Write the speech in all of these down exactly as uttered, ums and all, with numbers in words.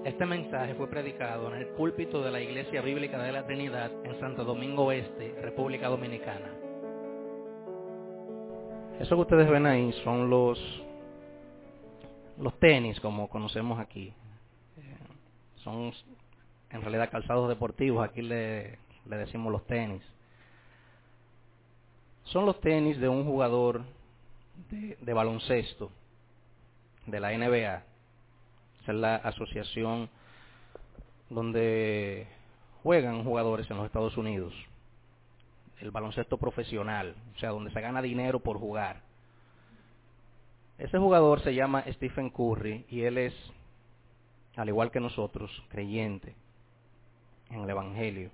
Este mensaje fue predicado en el púlpito de la Iglesia Bíblica de la Trinidad en Santo Domingo Este, República Dominicana. Eso que ustedes ven ahí son los, los tenis, como conocemos aquí. Eh, son en realidad calzados deportivos, aquí le, le decimos los tenis. Son los tenis de un jugador de, de baloncesto de la N B A. Esa es la asociación donde juegan jugadores en los Estados Unidos. El baloncesto profesional, o sea, donde se gana dinero por jugar. Ese jugador se llama Stephen Curry y él es, al igual que nosotros, creyente en el Evangelio.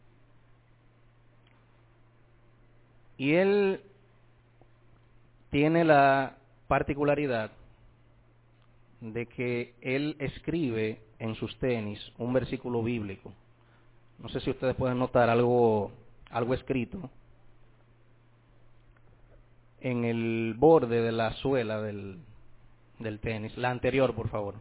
Y él tiene la particularidad de que él escribe en sus tenis un versículo bíblico. No sé si ustedes pueden notar algo, algo escrito en el borde de la suela del, del tenis. La anterior, por favor.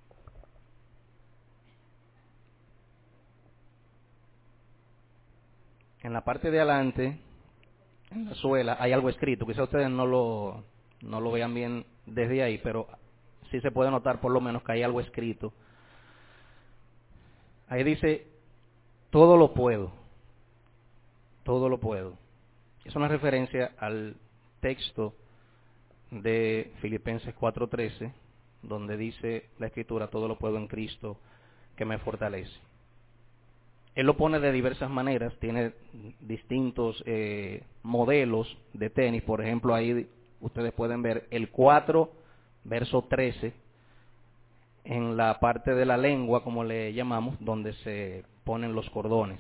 En la parte de adelante, en la suela, hay algo escrito. Quizá ustedes no lo, no lo vean bien desde ahí, pero sí se puede notar por lo menos que hay algo escrito. Ahí dice, todo lo puedo, todo lo puedo. Es una referencia al texto de Filipenses cuatro trece, donde dice la Escritura, todo lo puedo en Cristo que me fortalece. Él lo pone de diversas maneras, tiene distintos eh, modelos de tenis. Por ejemplo, ahí ustedes pueden ver el cuatro, verso trece, en la parte de la lengua, como le llamamos, donde se ponen los cordones.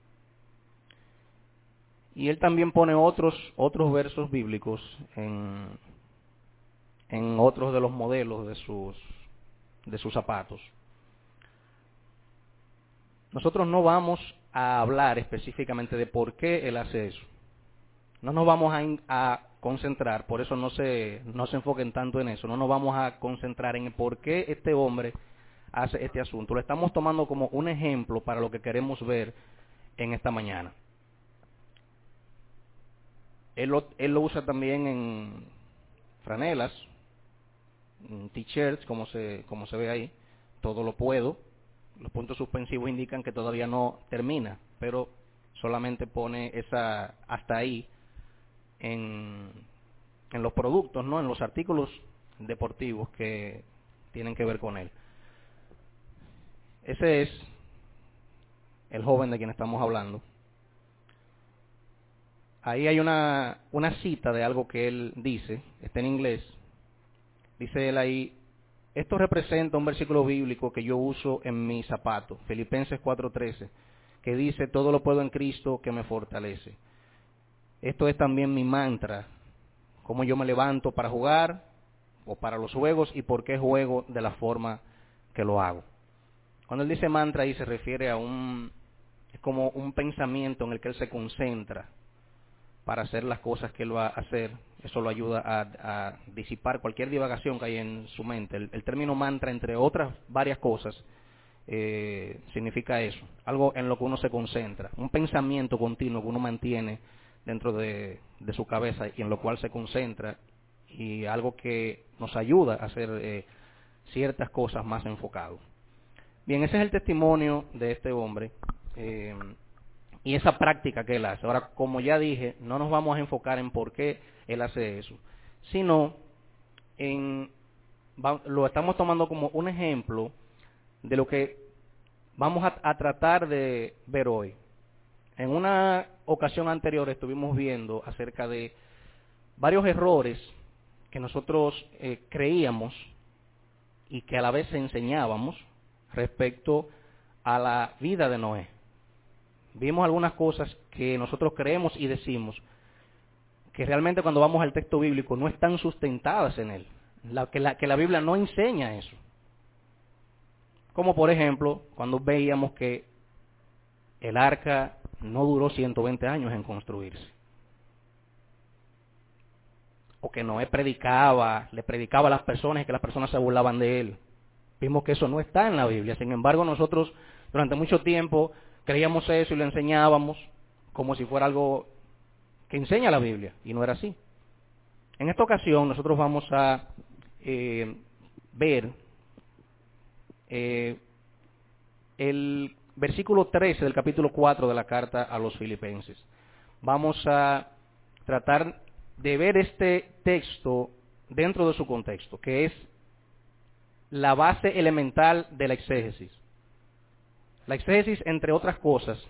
Y él también pone otros, otros versos bíblicos en, en otros de los modelos de sus, de sus zapatos. Nosotros no vamos a hablar específicamente de por qué él hace eso. No nos vamos a, a concentrar, por eso no se, no se enfoquen tanto en eso, no nos vamos a concentrar en por qué este hombre hace este asunto. Lo estamos tomando como un ejemplo para lo que queremos ver en esta mañana. Él lo, él lo usa también en franelas, en t-shirts, como se, como se ve ahí. Todo lo puedo. Los puntos suspensivos indican que todavía no termina, pero solamente pone esa hasta ahí en, en los productos, ¿no? En los artículos deportivos que tienen que ver con él. Ese es el joven de quien estamos hablando. Ahí hay una, una cita de algo que él dice, está en inglés. Dice él ahí, esto representa un versículo bíblico que yo uso en mi zapato, Filipenses cuatro trece, que dice, todo lo puedo en Cristo que me fortalece. Esto es también mi mantra, cómo yo me levanto para jugar o para los juegos y por qué juego de la forma que lo hago. Cuando él dice mantra ahí se refiere a un, es como un pensamiento en el que él se concentra para hacer las cosas que él va a hacer. Eso lo ayuda a, a disipar cualquier divagación que hay en su mente. El, el término mantra, entre otras varias cosas, eh, significa eso. Algo en lo que uno se concentra. Un pensamiento continuo que uno mantiene dentro de, de su cabeza y en lo cual se concentra. Y algo que nos ayuda a hacer eh, ciertas cosas más enfocado. Bien, ese es el testimonio de este hombre. Eh, Y esa práctica que él hace. Ahora, como ya dije, no nos vamos a enfocar en por qué él hace eso, sino en, va, lo estamos tomando como un ejemplo de lo que vamos a, a tratar de ver hoy. En una ocasión anterior estuvimos viendo acerca de varios errores que nosotros eh, creíamos y que a la vez enseñábamos respecto a la vida de Noé. Vimos algunas cosas que nosotros creemos y decimos que realmente cuando vamos al texto bíblico no están sustentadas en él, la, que, la, que la Biblia no enseña eso. Como por ejemplo, cuando veíamos que el arca no duró ciento veinte años en construirse. O que Noé predicaba, le predicaba a las personas y que las personas se burlaban de él. Vimos que eso no está en la Biblia. Sin embargo, nosotros durante mucho tiempo creíamos eso y lo enseñábamos como si fuera algo que enseña la Biblia, y no era así. En esta ocasión nosotros vamos a eh, ver eh, el versículo trece del capítulo cuatro de la carta a los Filipenses. Vamos a tratar de ver este texto dentro de su contexto, que es la base elemental de la exégesis. La exégesis, entre otras cosas,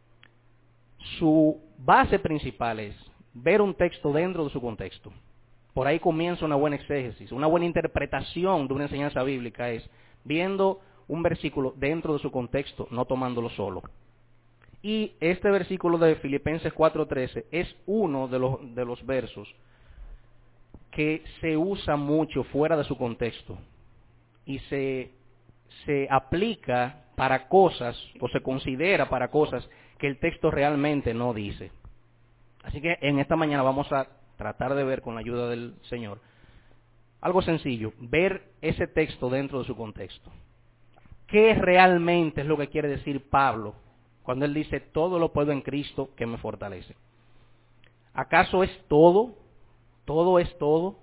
su base principal es ver un texto dentro de su contexto. Por ahí comienza una buena exégesis, una buena interpretación de una enseñanza bíblica es viendo un versículo dentro de su contexto, no tomándolo solo. Y este versículo de Filipenses cuatro trece es uno de los, de los versos que se usa mucho fuera de su contexto y se, se aplica para cosas, o se considera para cosas que el texto realmente no dice. Así que en esta mañana vamos a tratar de ver, con la ayuda del Señor, algo sencillo, ver ese texto dentro de su contexto. ¿Qué realmente es lo que quiere decir Pablo cuando él dice, todo lo puedo en Cristo que me fortalece? ¿Acaso es todo? ¿Todo es todo?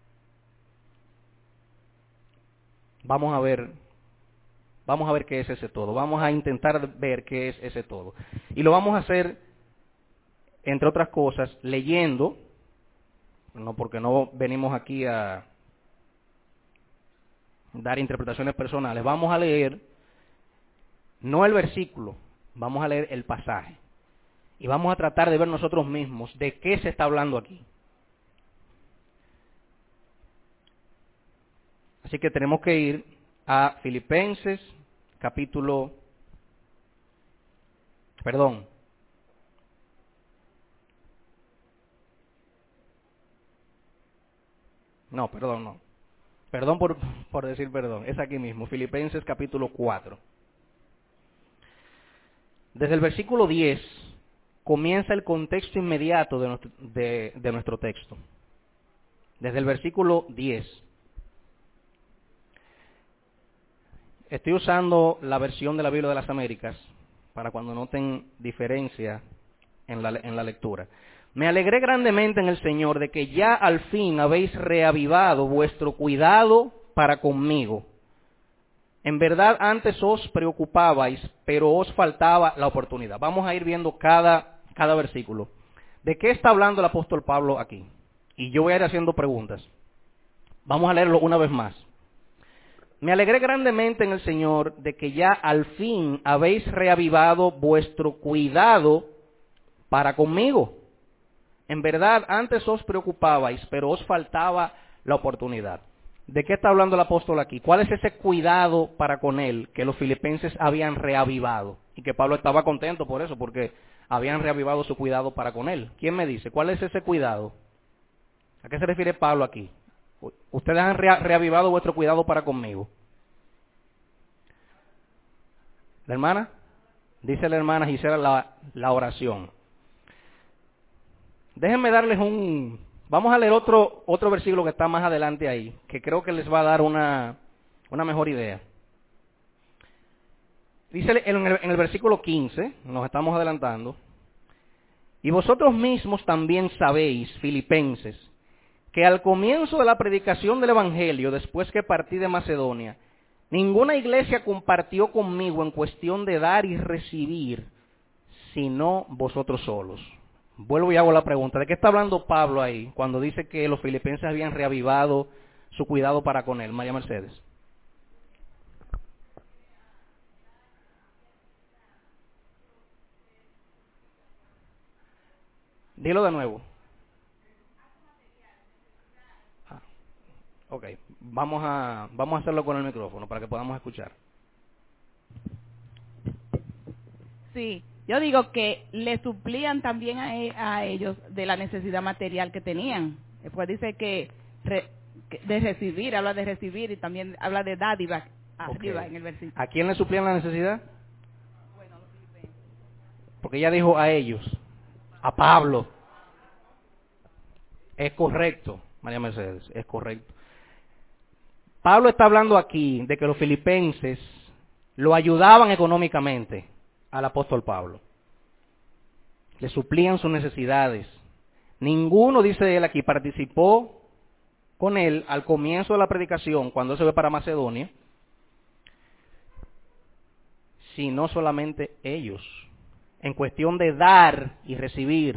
Vamos a ver, vamos a ver qué es ese todo. Vamos a intentar ver qué es ese todo. Y lo vamos a hacer, entre otras cosas, leyendo, no porque no venimos aquí a dar interpretaciones personales. Vamos a leer, no el versículo, vamos a leer el pasaje. Y vamos a tratar de ver nosotros mismos de qué se está hablando aquí. Así que tenemos que ir a Filipenses, capítulo, perdón, no, perdón, no, perdón por, por decir perdón, es aquí mismo, Filipenses capítulo cuatro. Desde el versículo diez comienza el contexto inmediato de nuestro, de, de nuestro texto. Desde el versículo diez. Estoy usando la versión de la Biblia de las Américas para cuando noten diferencia en la, en la lectura. Me alegré grandemente en el Señor de que ya al fin habéis reavivado vuestro cuidado para conmigo. En verdad antes os preocupabais, pero os faltaba la oportunidad. Vamos a ir viendo cada, cada versículo. ¿De qué está hablando el apóstol Pablo aquí? Y yo voy a ir haciendo preguntas. Vamos a leerlo una vez más. Me alegré grandemente en el Señor de que ya al fin habéis reavivado vuestro cuidado para conmigo. En verdad, antes os preocupabais, pero os faltaba la oportunidad. ¿De qué está hablando el apóstol aquí? ¿Cuál es ese cuidado para con él que los filipenses habían reavivado? Y que Pablo estaba contento por eso, porque habían reavivado su cuidado para con él. ¿Quién me dice? ¿Cuál es ese cuidado? ¿A qué se refiere Pablo aquí? Ustedes han rea- reavivado vuestro cuidado para conmigo. ¿La hermana? Dice la hermana Gisela la, la oración. Déjenme darles un... Vamos a leer otro, otro versículo que está más adelante ahí, que creo que les va a dar una, una mejor idea. Dice en el, en el versículo quince, nos estamos adelantando, y vosotros mismos también sabéis, filipenses, que al comienzo de la predicación del Evangelio, después que partí de Macedonia, ninguna iglesia compartió conmigo en cuestión de dar y recibir, sino vosotros solos. Vuelvo y hago la pregunta, ¿de qué está hablando Pablo ahí cuando dice que los filipenses habían reavivado su cuidado para con él? María Mercedes. Dilo de nuevo. Ah, ok, vamos a, vamos a hacerlo con el micrófono para que podamos escuchar. Sí, yo digo que le suplían también a, e- a ellos de la necesidad material que tenían. Después dice que, re- que de recibir, habla de recibir y también habla de dádiva arriba Okay. en el versículo. ¿A quién le suplían la necesidad? Porque ella dijo a ellos, a Pablo. Es correcto, María Mercedes, es correcto. Pablo está hablando aquí de que los filipenses lo ayudaban económicamente al apóstol Pablo. Le suplían sus necesidades. Ninguno, dice él aquí, participó con él al comienzo de la predicación, cuando se ve para Macedonia, sino solamente ellos, en cuestión de dar y recibir,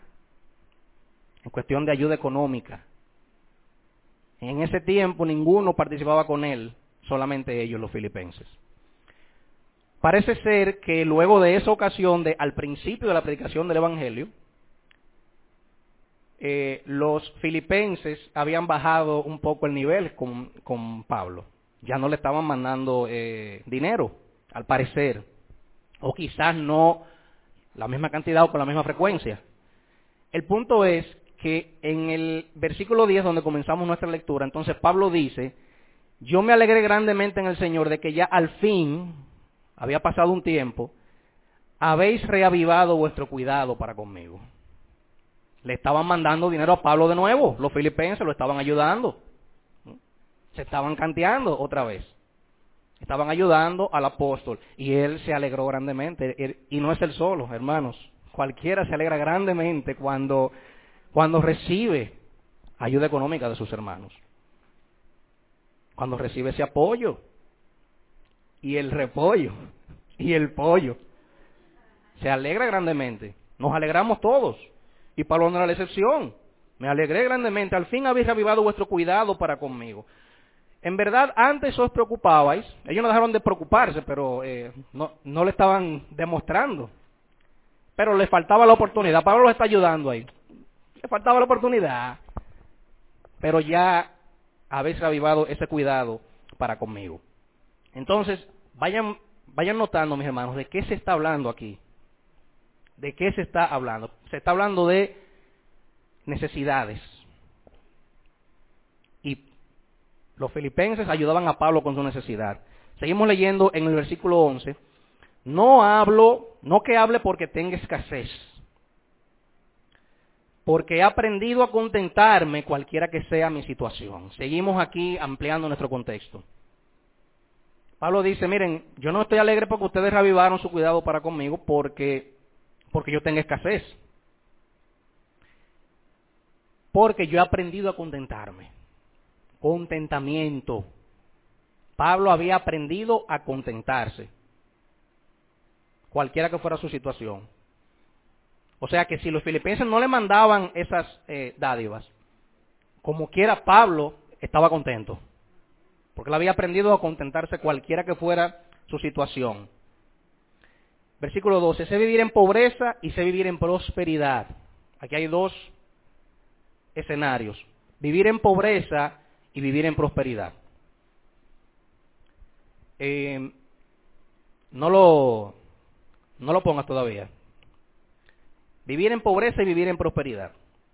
en cuestión de ayuda económica. En ese tiempo ninguno participaba con él, solamente ellos, los filipenses. Parece ser que luego de esa ocasión, de, al principio de la predicación del Evangelio, eh, los filipenses habían bajado un poco el nivel con, con Pablo. Ya no le estaban mandando eh, dinero, al parecer, o quizás no la misma cantidad o con la misma frecuencia. El punto es que en el versículo diez, donde comenzamos nuestra lectura, entonces Pablo dice: yo me alegré grandemente en el Señor de que ya al fin, había pasado un tiempo, habéis reavivado vuestro cuidado para conmigo. Le estaban mandando dinero a Pablo de nuevo, los filipenses lo estaban ayudando, se estaban canteando otra vez, estaban ayudando al apóstol, y él se alegró grandemente, y no es él solo, hermanos, cualquiera se alegra grandemente cuando... Cuando recibe ayuda económica de sus hermanos. Cuando recibe ese apoyo. Y el repollo. Y el pollo. Se alegra grandemente. Nos alegramos todos. Y Pablo no era la excepción. Me alegré grandemente. Al fin habéis avivado vuestro cuidado para conmigo. En verdad, antes os preocupabais. Ellos no dejaron de preocuparse, pero eh, no, no le estaban demostrando. Pero les faltaba la oportunidad. Pablo los está ayudando ahí. Le faltaba la oportunidad, pero ya habéis avivado ese cuidado para conmigo. Entonces, vayan, vayan notando, mis hermanos, de qué se está hablando aquí. ¿De qué se está hablando? Se está hablando de necesidades. Y los filipenses ayudaban a Pablo con su necesidad. Seguimos leyendo en el versículo once. No hablo, no que hable porque tenga escasez, porque he aprendido a contentarme cualquiera que sea mi situación. Seguimos aquí ampliando nuestro contexto. Pablo dice, miren, yo no estoy alegre porque ustedes reavivaron su cuidado para conmigo porque, porque yo tenga escasez. Porque yo he aprendido a contentarme. Contentamiento. Pablo había aprendido a contentarse, cualquiera que fuera su situación. O sea que si los filipenses no le mandaban esas eh, dádivas, como quiera Pablo estaba contento, porque él había aprendido a contentarse cualquiera que fuera su situación. Versículo doce, sé vivir en pobreza y sé vivir en prosperidad. Aquí hay dos escenarios, vivir en pobreza y vivir en prosperidad. Eh, no lo, no lo pongas todavía. Vivir en pobreza y vivir en prosperidad.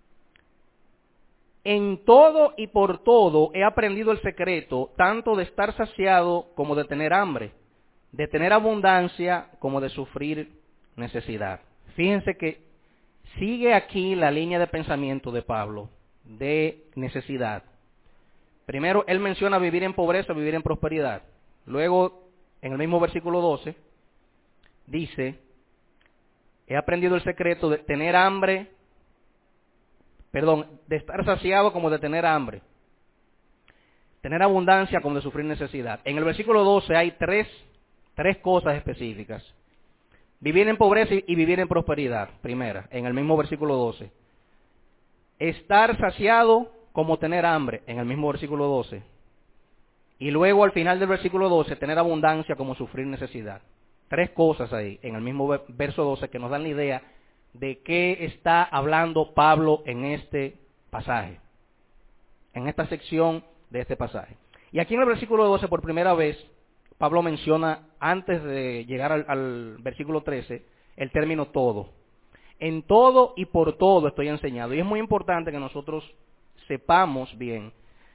En todo y por todo he aprendido el secreto, tanto de estar saciado como de tener hambre, de tener abundancia como de sufrir necesidad. Fíjense que sigue aquí la línea de pensamiento de Pablo, de necesidad. Primero, él menciona vivir en pobreza, vivir en prosperidad. Luego, en el mismo versículo doce, dice, he aprendido el secreto de tener hambre, perdón, de estar saciado como de tener hambre, tener abundancia como de sufrir necesidad. En el versículo doce hay tres, tres cosas específicas. Vivir en pobreza y vivir en prosperidad, primera, en el mismo versículo doce. Estar saciado como tener hambre, en el mismo versículo doce. Y luego al final del versículo doce, tener abundancia como sufrir necesidad. Tres cosas ahí, en el mismo verso doce, que nos dan la idea de qué está hablando Pablo en este pasaje, en esta sección de este pasaje. Y aquí en el versículo doce, por primera vez, Pablo menciona, antes de llegar al, al versículo trece, el término todo. En todo y por todo estoy enseñado. Y es muy importante que nosotros sepamos bien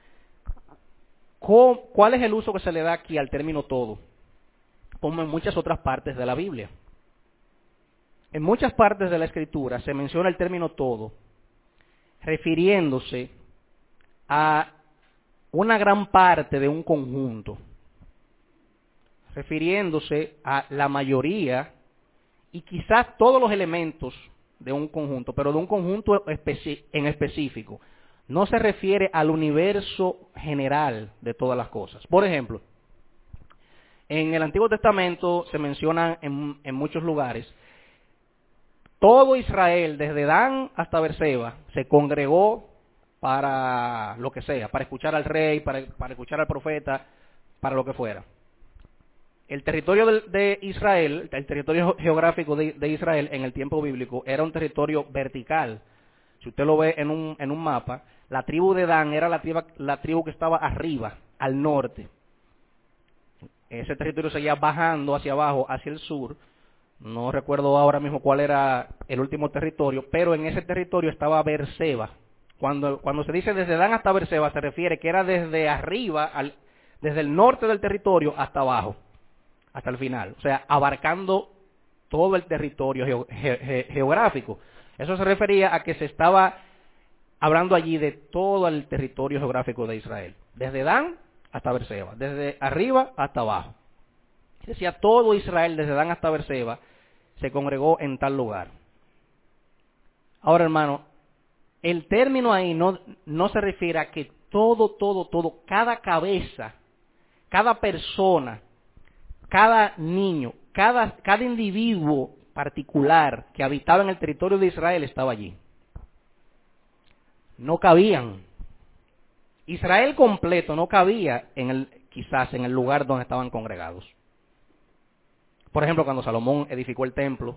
cómo, cuál es el uso que se le da aquí al término todo, como en muchas otras partes de la Biblia. En muchas partes de la Escritura se menciona el término todo, refiriéndose a una gran parte de un conjunto, refiriéndose a la mayoría y quizás todos los elementos de un conjunto, pero de un conjunto especi- en específico. No se refiere al universo general de todas las cosas. Por ejemplo, en el Antiguo Testamento se menciona en, en muchos lugares, todo Israel, desde Dan hasta Berseba, se congregó para lo que sea, para escuchar al rey, para, para escuchar al profeta, para lo que fuera. El territorio de, de Israel, el territorio geográfico de, de Israel en el tiempo bíblico era un territorio vertical. Si usted lo ve en un, en un mapa, la tribu de Dan era la tribu, la tribu que estaba arriba, al norte. Ese territorio seguía bajando hacia abajo, hacia el sur. No recuerdo ahora mismo cuál era el último territorio, pero en ese territorio estaba Berseba. Cuando, cuando se dice desde Dan hasta Berseba, se refiere que era desde arriba, al, desde el norte del territorio hasta abajo, hasta el final. O sea, abarcando todo el territorio geo, ge, geográfico. Eso se refería a que se estaba hablando allí de todo el territorio geográfico de Israel. Desde Dan hasta Berseba, desde arriba hasta abajo. Decía, todo Israel, desde Dan hasta Berseba, se congregó en tal lugar. Ahora, hermano, el término ahí no, no se refiere a que todo, todo, todo, cada cabeza, cada persona, cada niño, cada, cada individuo particular que habitaba en el territorio de Israel estaba allí. No cabían. Israel completo no cabía en el, quizás en el lugar donde estaban congregados. Por ejemplo, cuando Salomón edificó el templo,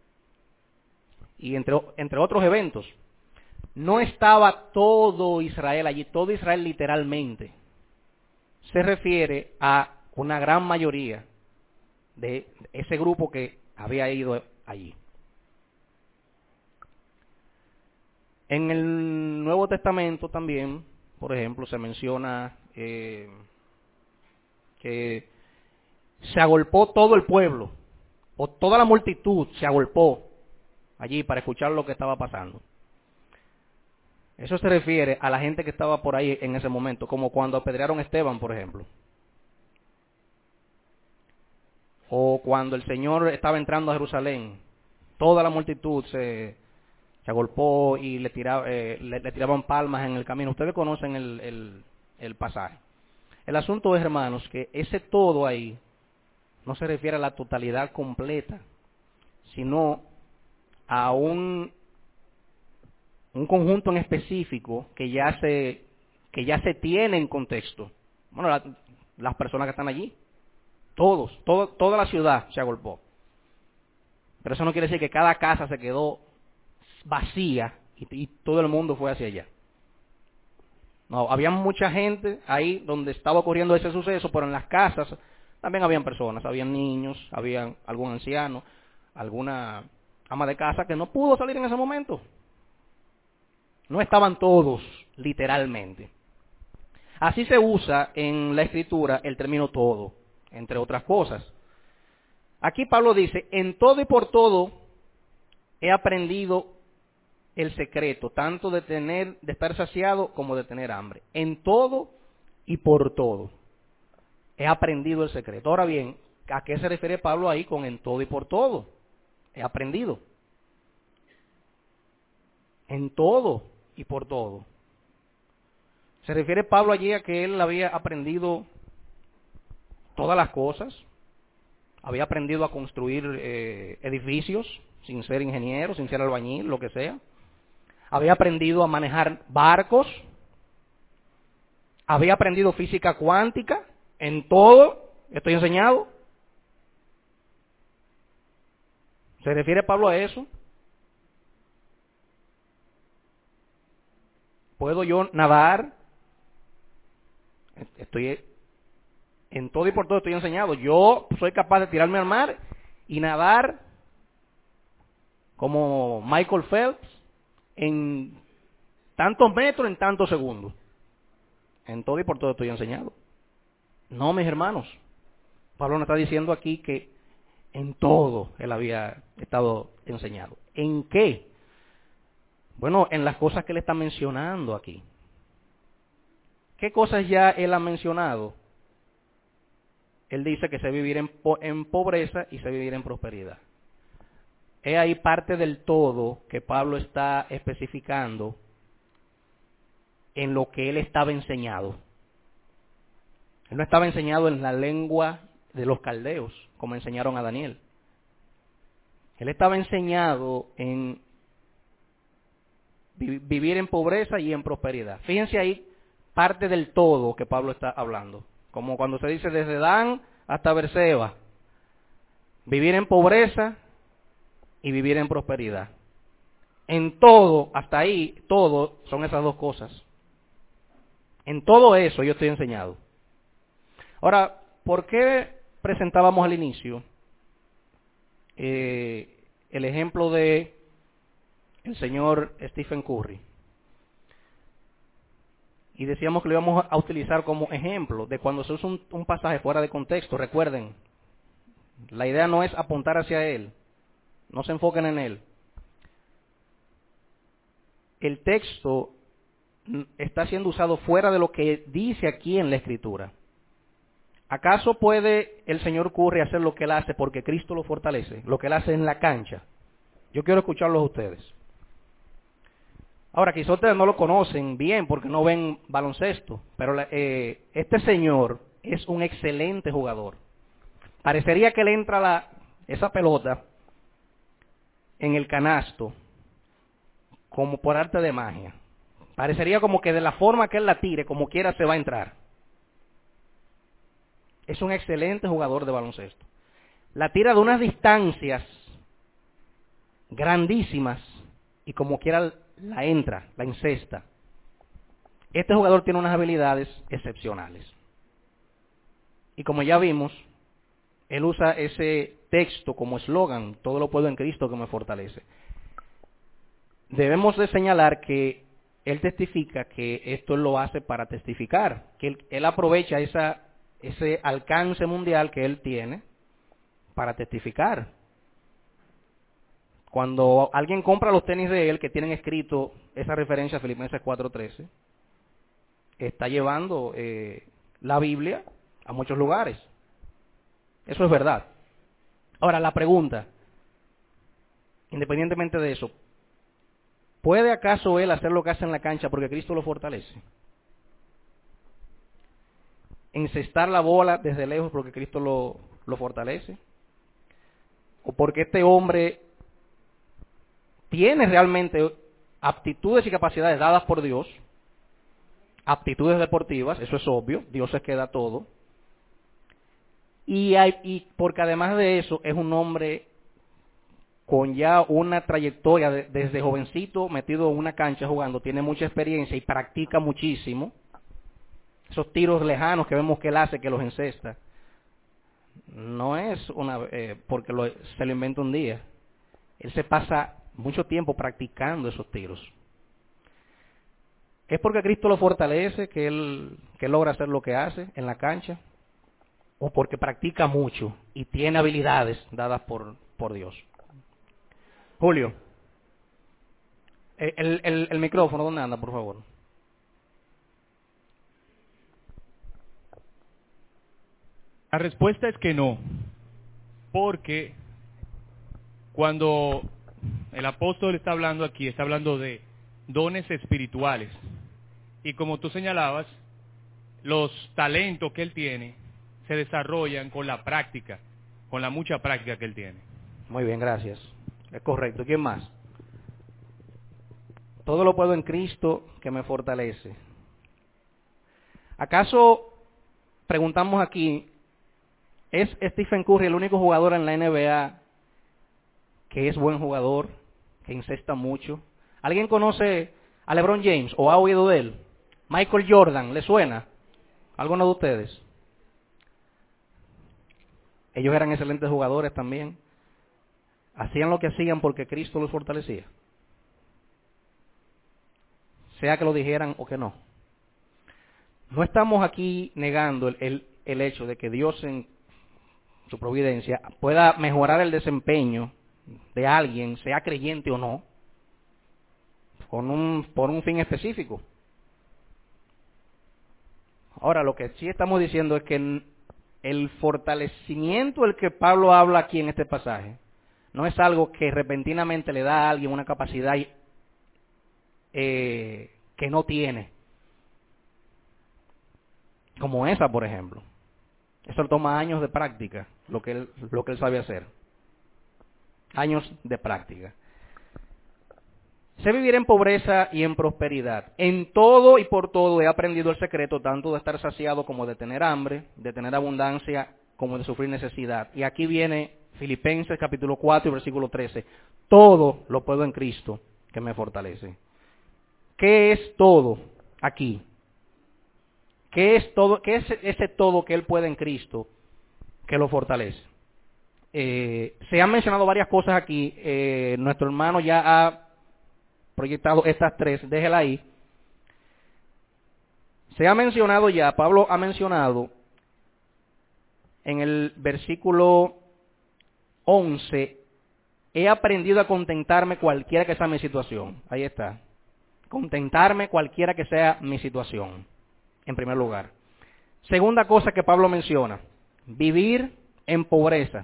y entre, entre otros eventos, no estaba todo Israel allí, todo Israel literalmente. Se refiere a una gran mayoría de ese grupo que había ido allí. En el Nuevo Testamento también, por ejemplo, se menciona eh, que se agolpó todo el pueblo, o toda la multitud se agolpó allí para escuchar lo que estaba pasando. Eso se refiere a la gente que estaba por ahí en ese momento, como cuando apedrearon a Esteban, por ejemplo. O cuando el Señor estaba entrando a Jerusalén, toda la multitud se, se agolpó y le, tiraba, eh, le, le tiraban palmas en el camino. Ustedes conocen el, el, el pasaje. El asunto es, hermanos, que ese todo ahí no se refiere a la totalidad completa, sino a un, un conjunto en específico que ya se, que ya se tiene en contexto. Bueno, la, las personas que están allí, todos, todo, toda la ciudad se agolpó. Pero eso no quiere decir que cada casa se quedó vacía y, y todo el mundo fue hacia allá. No, había mucha gente ahí donde estaba ocurriendo ese suceso, pero en las casas también habían personas, habían niños, habían algún anciano, alguna ama de casa que no pudo salir en ese momento. No estaban todos, literalmente. Así se usa en la Escritura el término todo, entre otras cosas. Aquí Pablo dice, en todo y por todo he aprendido el secreto, tanto de tener, de estar saciado como de tener hambre. En todo y por todo he aprendido el secreto. Ahora bien, ¿a qué se refiere Pablo ahí con en todo y por todo? He aprendido. En todo y por todo. Se refiere Pablo allí a que él había aprendido todas las cosas, había aprendido a construir eh, edificios sin ser ingeniero, sin ser albañil, lo que sea. Había aprendido a manejar barcos, había aprendido física cuántica, en todo estoy enseñado. ¿Se refiere Pablo a eso? ¿Puedo yo nadar? Estoy en todo y por todo estoy enseñado. Yo soy capaz de tirarme al mar y nadar como Michael Phelps en tantos metros, en tantos segundos. En todo y por todo estoy enseñado. No, mis hermanos. Pablo nos está diciendo aquí que en todo él había estado enseñado. ¿En qué? Bueno, en las cosas que él está mencionando aquí. ¿qué cosas ya él ha mencionado? Él dice que se vivir en, po en pobreza y se vivir en prosperidad. Es ahí parte del todo que Pablo está especificando en lo que él estaba enseñado. Él no estaba enseñado en la lengua de los caldeos, como enseñaron a Daniel. Él estaba enseñado en vi vivir en pobreza y en prosperidad. Fíjense ahí parte del todo que Pablo está hablando. Como cuando se dice desde Dan hasta Berseba. Vivir en pobreza y vivir en prosperidad. En todo, hasta ahí, todo son esas dos cosas. En todo eso yo estoy enseñado. Ahora, ¿por qué presentábamos al inicio eh, el ejemplo de el señor Stephen Curry? Y decíamos que lo íbamos a utilizar como ejemplo de cuando se usa un, un pasaje fuera de contexto. Recuerden, la idea no es apuntar hacia él, no se enfoquen en él. El texto está siendo usado fuera de lo que dice aquí en la Escritura. ¿Acaso puede el señor Curry hacer lo que él hace porque Cristo lo fortalece? Lo que él hace en la cancha. Yo quiero escucharlos a ustedes. Ahora, quizás ustedes no lo conocen bien porque no ven baloncesto, pero eh, este señor es un excelente jugador. Parecería que le entra la, esa pelota en el canasto como por arte de magia. Parecería como que de la forma que él la tire, como quiera se va a entrar. Es un excelente jugador de baloncesto. La tira de unas distancias grandísimas y como quiera la entra, la encesta. Este jugador tiene unas habilidades excepcionales. Y como ya vimos, él usa ese texto como eslogan, todo lo puedo en Cristo que me fortalece. Debemos de señalar que él testifica que esto lo hace para testificar, que él, él aprovecha esa, ese alcance mundial que él tiene para testificar. Cuando alguien compra los tenis de él que tienen escrito esa referencia a Filipenses cuatro trece, está llevando eh, la Biblia a muchos lugares. Eso es verdad. Ahora, la pregunta, independientemente de eso, ¿puede acaso él hacer lo que hace en la cancha porque Cristo lo fortalece? ¿Encestar la bola desde lejos porque Cristo lo, lo fortalece? ¿O porque este hombre tiene realmente aptitudes y capacidades dadas por Dios, aptitudes deportivas, eso es obvio, Dios es que da todo, y, hay, y porque además de eso es un hombre con ya una trayectoria de, desde jovencito metido en una cancha jugando, tiene mucha experiencia y practica muchísimo, esos tiros lejanos que vemos que él hace, que los encesta, no es una eh, porque lo, se lo inventa un día, él se pasa mucho tiempo practicando esos tiros. ¿Es porque Cristo lo fortalece que él, que él logra hacer lo que hace en la cancha? ¿O porque practica mucho y tiene habilidades dadas por, por Dios? Julio, el, el, el micrófono, ¿dónde anda, por favor? La respuesta es que no, porque cuando el apóstol está hablando aquí, está hablando de dones espirituales. Y como tú señalabas, los talentos que él tiene se desarrollan con la práctica, con la mucha práctica que él tiene. Muy bien, gracias. Es correcto. ¿Quién más? Todo lo puedo en Cristo que me fortalece. ¿Acaso, preguntamos aquí, es Stephen Curry el único jugador en la N B A que es buen jugador, que incesta mucho? ¿Alguien conoce a LeBron James o ha oído de él? Michael Jordan, ¿le suena? ¿Alguno de ustedes? Ellos eran excelentes jugadores también. Hacían lo que hacían porque Cristo los fortalecía. Sea que lo dijeran o que no. No estamos aquí negando el, el, el hecho de que Dios en su providencia pueda mejorar el desempeño de alguien, sea creyente o no, con un, por un fin específico. Ahora, lo que sí estamos diciendo es que el fortalecimiento del que Pablo habla aquí en este pasaje no es algo que repentinamente le da a alguien una capacidad eh, que no tiene, como esa, por ejemplo. Eso le toma años de práctica, lo que él, lo que él sabe hacer. Años de práctica. Sé vivir en pobreza y en prosperidad. En todo y por todo he aprendido el secreto tanto de estar saciado como de tener hambre, de tener abundancia como de sufrir necesidad. Y aquí viene Filipenses capítulo cuatro y versículo trece. Todo lo puedo en Cristo que me fortalece. ¿Qué es todo aquí? ¿Qué es todo? ¿Qué es ese todo que él puede en Cristo que lo fortalece? Eh, se han mencionado varias cosas aquí. Eh, nuestro hermano ya ha proyectado estas tres, déjela ahí. Se ha mencionado ya, Pablo ha mencionado en el versículo once, he aprendido a contentarme cualquiera que sea mi situación. Ahí está. Contentarme cualquiera que sea mi situación, en primer lugar. Segunda cosa que Pablo menciona, vivir en pobreza.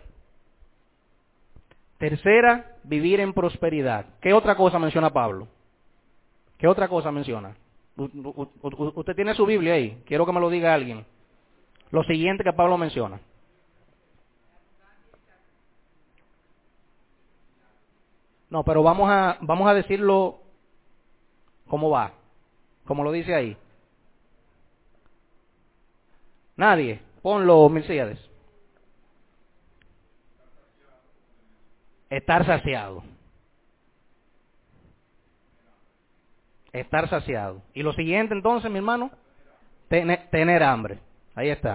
Tercera, vivir en prosperidad. ¿Qué otra cosa menciona Pablo? ¿Qué otra cosa menciona? U- u- u- usted tiene su Biblia ahí. Quiero que me lo diga alguien. Lo siguiente que Pablo menciona. No, pero vamos a, vamos a decirlo cómo va. Como lo dice ahí. Nadie. Ponlo, Milcíades. Estar saciado. Estar saciado. Y lo siguiente entonces, mi hermano, tener, tener hambre. Ahí está.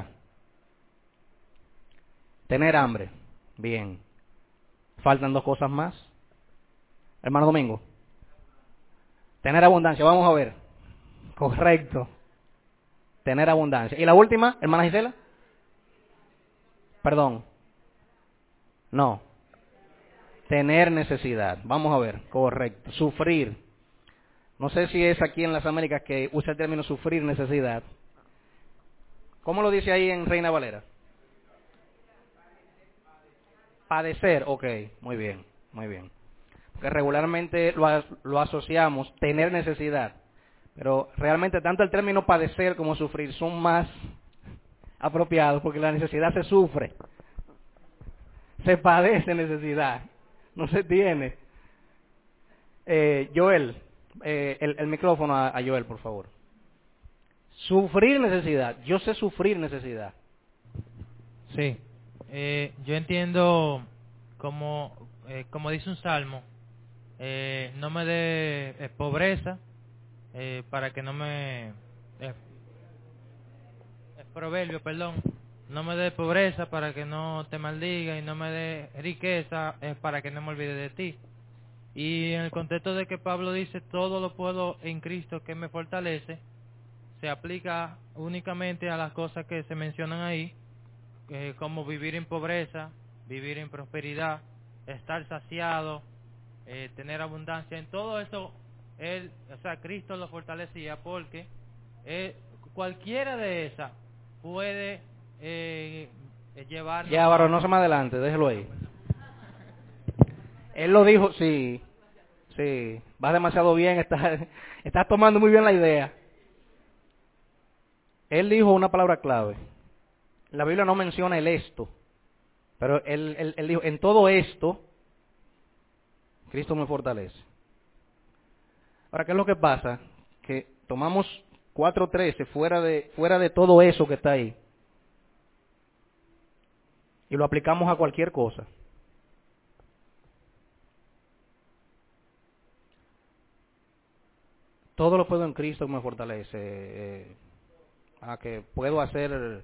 Tener hambre. Bien. Faltan dos cosas más. Hermano Domingo. Tener abundancia. Vamos a ver. Correcto. Tener abundancia. ¿Y la última, hermana Gisela? Perdón. No. Tener necesidad. Vamos a ver. Correcto. Sufrir. No sé si es aquí en las Américas que usa el término sufrir necesidad. ¿Cómo lo dice ahí en Reina Valera? Padecer. Ok. Muy bien. Muy bien. Porque regularmente lo, as- lo asociamos, tener necesidad. Pero realmente tanto el término padecer como sufrir son más apropiados porque la necesidad se sufre. Se padece necesidad. No se tiene. Eh, Joel, eh, el, el micrófono a, a Joel, por favor. Sufrir necesidad. Yo sé sufrir necesidad. Sí, eh, yo entiendo como, eh, como dice un salmo, eh, no me dé eh, pobreza eh, para que no me... Eh, es proverbio, perdón. No me dé pobreza para que no te maldiga y no me dé riqueza eh, para que no me olvide de ti. Y en el contexto de que Pablo dice todo lo puedo en Cristo que me fortalece, se aplica únicamente a las cosas que se mencionan ahí, eh, como vivir en pobreza, vivir en prosperidad, estar saciado, eh, tener abundancia. En todo eso, él, o sea, Cristo lo fortalecía porque eh, cualquiera de esas puede eh, llevarnos Ya, varón, no se me adelante, déjelo ahí. Él lo dijo, sí, sí, vas demasiado bien, estás, estás tomando muy bien la idea. Él dijo una palabra clave. La Biblia no menciona el esto, pero él, él, él dijo, en todo esto, Cristo me fortalece. Ahora, ¿qué es lo que pasa? Que tomamos cuatro trece fuera de, fuera de todo eso que está ahí y lo aplicamos a cualquier cosa. Todo lo puedo en Cristo que me fortalece. Eh, a que puedo hacer...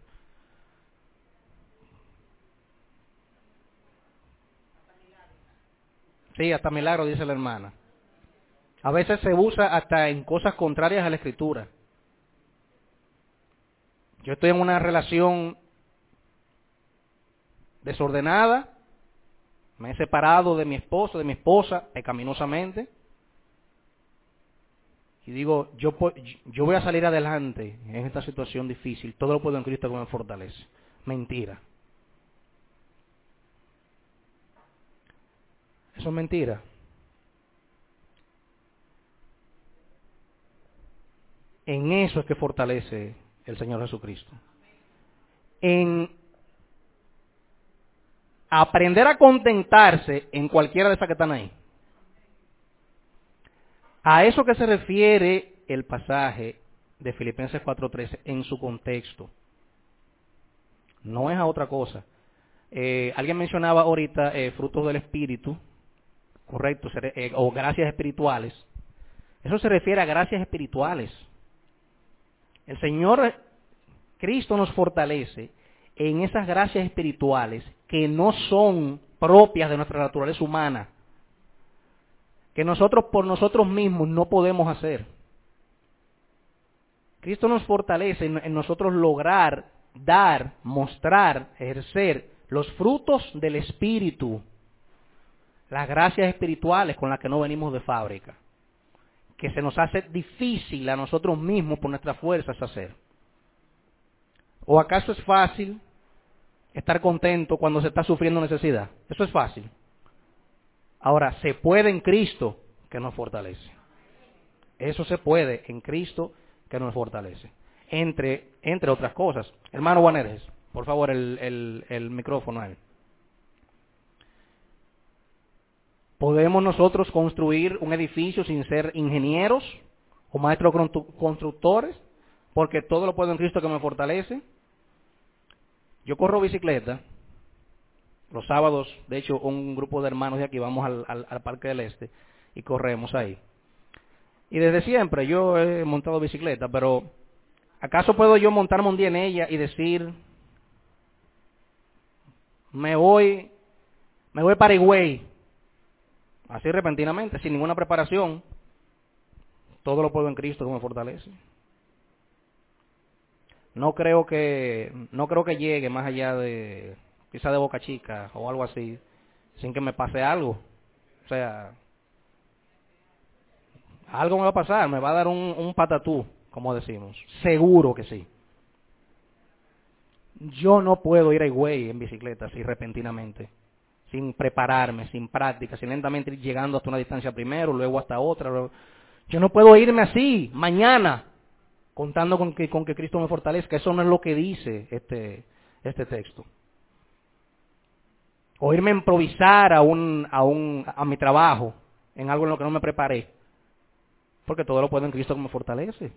Sí, hasta milagro, dice la hermana. A veces se usa hasta en cosas contrarias a la Escritura. Yo estoy en una relación desordenada, me he separado de mi esposo, de mi esposa, pecaminosamente. y digo, yo, yo voy a salir adelante en esta situación difícil, todo lo puedo en Cristo que me fortalece. Mentira. Eso es mentira. En eso es que fortalece el Señor Jesucristo. En aprender a contentarse en cualquiera de esas que están ahí. A eso que se refiere el pasaje de Filipenses cuatro trece en su contexto. No es a otra cosa. Eh, alguien mencionaba ahorita eh, frutos del Espíritu, correcto, eh, o gracias espirituales. Eso se refiere a gracias espirituales. El Señor Cristo nos fortalece en esas gracias espirituales que no son propias de nuestra naturaleza humana, que nosotros por nosotros mismos no podemos hacer. Cristo nos fortalece en, en nosotros lograr, dar, mostrar, ejercer los frutos del Espíritu, las gracias espirituales con las que no venimos de fábrica, que se nos hace difícil a nosotros mismos por nuestras fuerzas hacer. ¿O acaso es fácil estar contento cuando se está sufriendo necesidad? Eso es fácil. Ahora, se puede en Cristo que nos fortalece. Eso se puede en Cristo que nos fortalece. Entre, entre otras cosas. Hermano Juaneres, por favor, el, el, el micrófono a él. ¿Podemos nosotros construir un edificio sin ser ingenieros o maestros constructores? Porque todo lo puedo en Cristo que me fortalece. Yo corro bicicleta. Los sábados, de hecho, un grupo de hermanos de aquí vamos al, al, al Parque del Este y corremos ahí. Y desde siempre yo he montado bicicleta, pero ¿acaso puedo yo montarme un día en ella y decir, me voy, me voy para Higüey, así repentinamente, sin ninguna preparación? Todo lo puedo en Cristo que me fortalece. No creo que, no creo que llegue más allá de quizá de Boca Chica o algo así, sin que me pase algo. O sea, algo me va a pasar, me va a dar un, un patatú, como decimos. Seguro que sí. Yo no puedo ir a Higüey en bicicleta así repentinamente, sin prepararme, sin práctica, sin lentamente ir llegando hasta una distancia primero, luego hasta otra. Luego... Yo no puedo irme así, mañana, contando con que, con que Cristo me fortalezca. Eso no es lo que dice este, este texto. O irme a improvisar a, un, a, un, a mi trabajo, en algo en lo que no me preparé. Porque todo lo puedo en Cristo que me fortalece.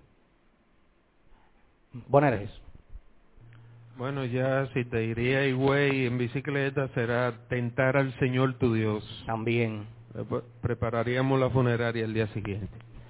Boneres. Bueno, ya si te iría a Higüey en bicicleta será tentar al Señor tu Dios. También. Prepararíamos la funeraria el día siguiente.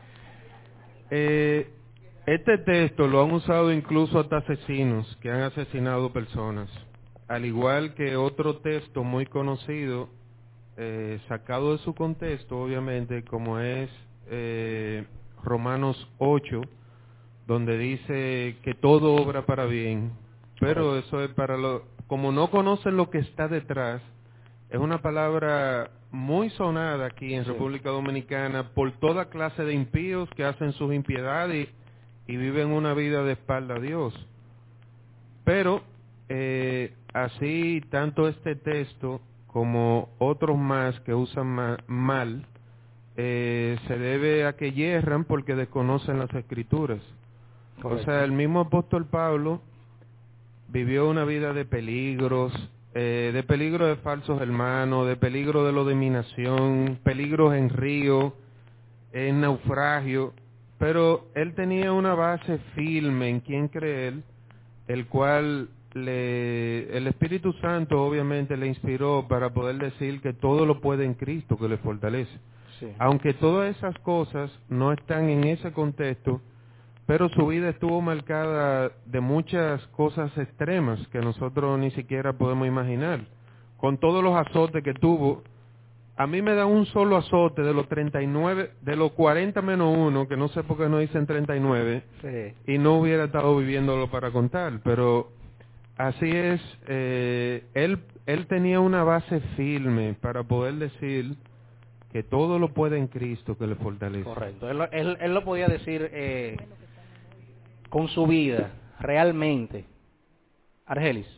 Eh, este texto lo han usado incluso hasta asesinos que han asesinado personas. Al igual que otro texto muy conocido, eh, sacado de su contexto, obviamente, como es eh, Romanos ocho, donde dice que todo obra para bien, pero eso es para lo, como no conocen lo que está detrás, es una palabra muy sonada aquí en sí. República Dominicana por toda clase de impíos que hacen sus impiedades y, y viven una vida de espalda a Dios. Pero eh, así tanto este texto como otros más que usan ma mal eh, se debe a que yerran porque desconocen las Escrituras. Correcto. O sea, el mismo apóstol Pablo vivió una vida de peligros, eh, de peligro de falsos hermanos, de peligro de la dominación, peligros en río, en naufragio, pero él tenía una base firme en quien creer, el cual le, el Espíritu Santo obviamente le inspiró para poder decir que todo lo puede en Cristo que le fortalece. Sí. Aunque todas esas cosas no están en ese contexto, pero su vida estuvo marcada de muchas cosas extremas que nosotros ni siquiera podemos imaginar. Con todos los azotes que tuvo, a mí me da un solo azote de los treinta y nueve, de los cuarenta menos uno, que no sé por qué no dicen treinta y nueve, sí. Y no hubiera estado viviéndolo para contar, pero así es, eh, él, él tenía una base firme para poder decir que todo lo puede en Cristo que le fortalece. Correcto. Él, él, él lo podía decir eh, con su vida, realmente. Argelis.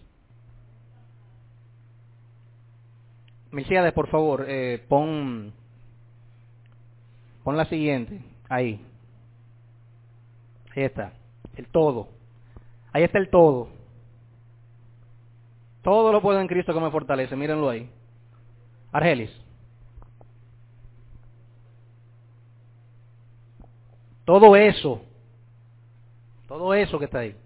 Milciades, por favor, eh, pon, pon la siguiente, ahí. Ahí está, el todo. Ahí está el todo. Todo lo puedo en Cristo que me fortalece, mírenlo ahí. Argelis. Todo eso, todo eso que está ahí.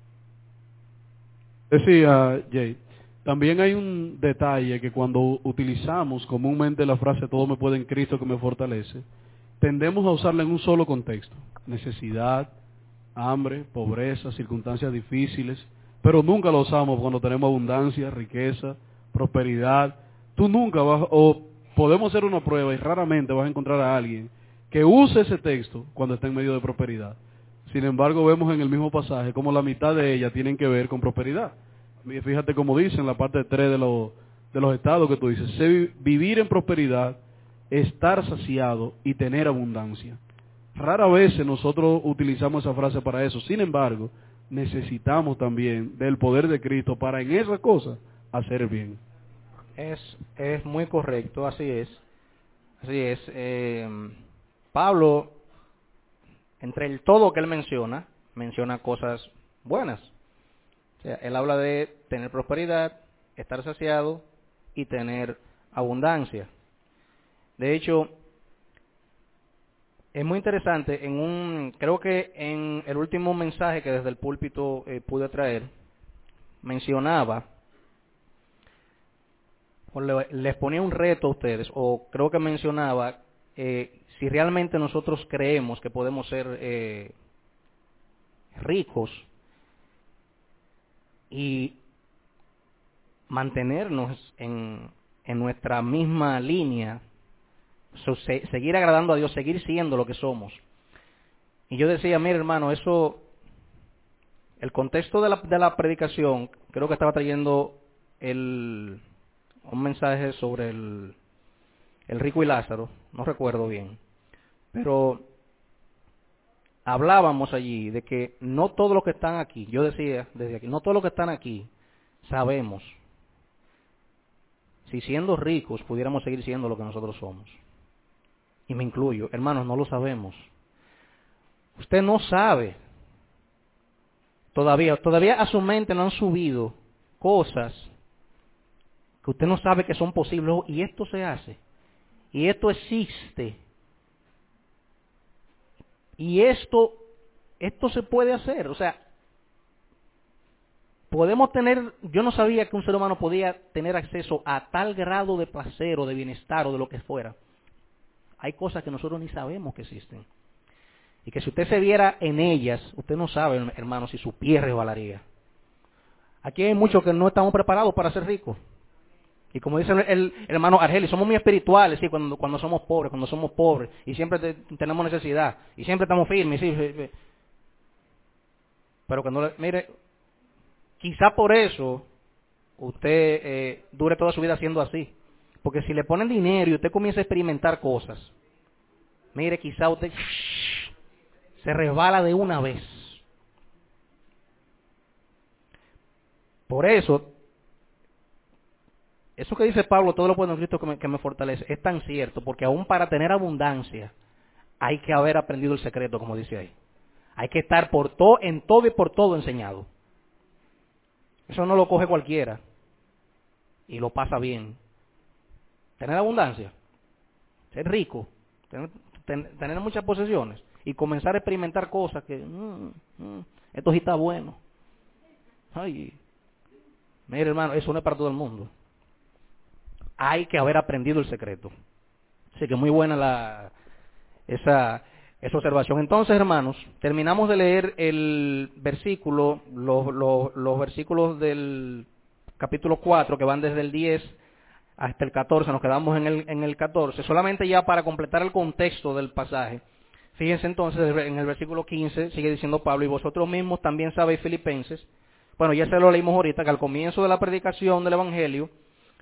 Decía Jay, también hay un detalle que cuando utilizamos comúnmente la frase todo me puede en Cristo que me fortalece, tendemos a usarla en un solo contexto: necesidad, hambre, pobreza, circunstancias difíciles, pero nunca lo usamos cuando tenemos abundancia, riqueza, prosperidad. Tú nunca vas, o podemos hacer una prueba y raramente vas a encontrar a alguien que use ese texto cuando está en medio de prosperidad. Sin embargo, vemos en el mismo pasaje como la mitad de ellas tienen que ver con prosperidad. Fíjate como dice en la parte tres de, lo, de los estados que tú dices: sé vivir en prosperidad, estar saciado y tener abundancia. Rara vez nosotros utilizamos esa frase para eso. Sin embargo, necesitamos también del poder de Cristo para en esa cosa hacer bien. Es, es muy correcto, así es. Así es. Eh, Pablo, entre el todo que él menciona, menciona cosas buenas. O sea, él habla de tener prosperidad, estar saciado y tener abundancia. De hecho, es muy interesante, en un, creo que en el último mensaje que desde el púlpito eh, pude traer, mencionaba, o le, les ponía un reto a ustedes, o creo que mencionaba, eh, si realmente nosotros creemos que podemos ser eh, ricos y mantenernos en, en nuestra misma línea, so, se, seguir agradando a Dios, seguir siendo lo que somos. Y yo decía, mire hermano, eso, el contexto de la, de la predicación, creo que estaba trayendo el, un mensaje sobre el, el rico y Lázaro, no recuerdo bien, pero hablábamos allí de que no todos los que están aquí, yo decía desde aquí, no todos los que están aquí sabemos si siendo ricos pudiéramos seguir siendo lo que nosotros somos. Y me incluyo, hermanos, no lo sabemos. Usted no sabe todavía, todavía a su mente no han subido cosas que usted no sabe que son posibles, y esto se hace, y esto existe, y esto, esto se puede hacer. O sea, podemos tener, yo no sabía que un ser humano podía tener acceso a tal grado de placer o de bienestar o de lo que fuera. Hay cosas que nosotros ni sabemos que existen. Y que si usted se viera en ellas, usted no sabe, hermano, si su pie resbalaría. Aquí hay muchos que no estamos preparados para ser ricos. Y como dice el, el hermano Argelis, somos muy espirituales, sí, cuando, cuando somos pobres, cuando somos pobres, y siempre te, tenemos necesidad, y siempre estamos firmes, sí, sí, sí. Pero cuando, le, mire, quizá por eso usted eh, dure toda su vida siendo así. Porque si le ponen dinero y usted comienza a experimentar cosas, mire, quizá usted se resbala de una vez. Por eso, eso que dice Pablo, todo lo puedo en Cristo que me, que me fortalece, es tan cierto, porque aún para tener abundancia hay que haber aprendido el secreto, como dice ahí. Hay que estar por todo, en todo y por todo enseñado. Eso no lo coge cualquiera y lo pasa bien. Tener abundancia, ser rico, tener, ten, tener muchas posesiones y comenzar a experimentar cosas que, mm, mm, esto sí está bueno. Ay, mire hermano, eso no es para todo el mundo. Hay que haber aprendido el secreto. Así que muy buena la, esa, esa observación. Entonces, hermanos, terminamos de leer el versículo, los, los, los versículos del capítulo cuatro que van desde el diez hasta el catorce, nos quedamos en el, en el catorce, solamente ya para completar el contexto del pasaje. Fíjense entonces, en el versículo quince sigue diciendo Pablo, y vosotros mismos también sabéis, Filipenses, bueno, ya se lo leímos ahorita, que al comienzo de la predicación del Evangelio,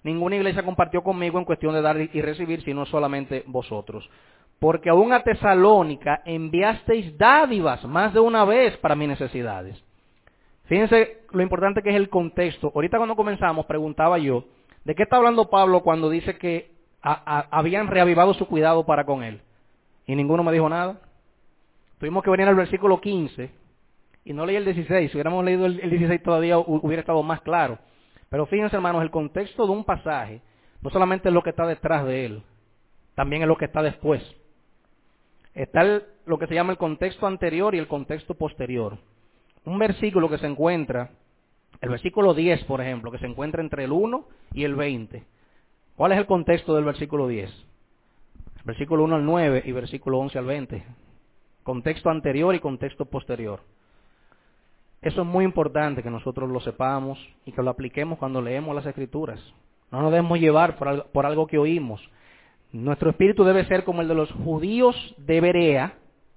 ninguna iglesia compartió conmigo en cuestión de dar y recibir, sino solamente vosotros. Porque aún a Tesalónica enviasteis dádivas más de una vez para mis necesidades. Fíjense lo importante que es el contexto. Ahorita cuando comenzamos preguntaba yo, ¿de qué está hablando Pablo cuando dice que a, a, habían reavivado su cuidado para con él? Y ninguno me dijo nada. Tuvimos que venir al versículo quince, y no leí el dieciséis. Si hubiéramos leído el, el dieciséis todavía hubiera estado más claro. Pero fíjense, hermanos, el contexto de un pasaje no solamente es lo que está detrás de él, también es lo que está después. Está el, lo que se llama el contexto anterior y el contexto posterior. Un versículo que se encuentra, el versículo diez, por ejemplo, que se encuentra entre el uno y el veinte. ¿Cuál es el contexto del versículo diez? Versículo uno al nueve y versículo once al veinte. Contexto anterior y contexto posterior. Eso es muy importante que nosotros lo sepamos y que lo apliquemos cuando leemos las Escrituras. No nos debemos llevar por algo, por algo que oímos. Nuestro espíritu debe ser como el de los judíos de Berea.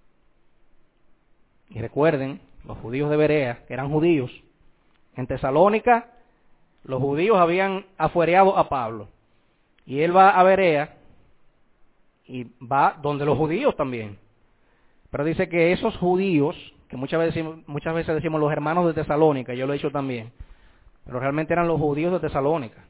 Y recuerden, los judíos de Berea, que eran judíos. En Tesalónica, los judíos habían afuereado a Pablo. Y él va a Berea y va donde los judíos también. Pero dice que esos judíos, que muchas veces, muchas veces decimos los hermanos de Tesalónica, yo lo he dicho también, pero realmente eran los judíos de Tesalónica.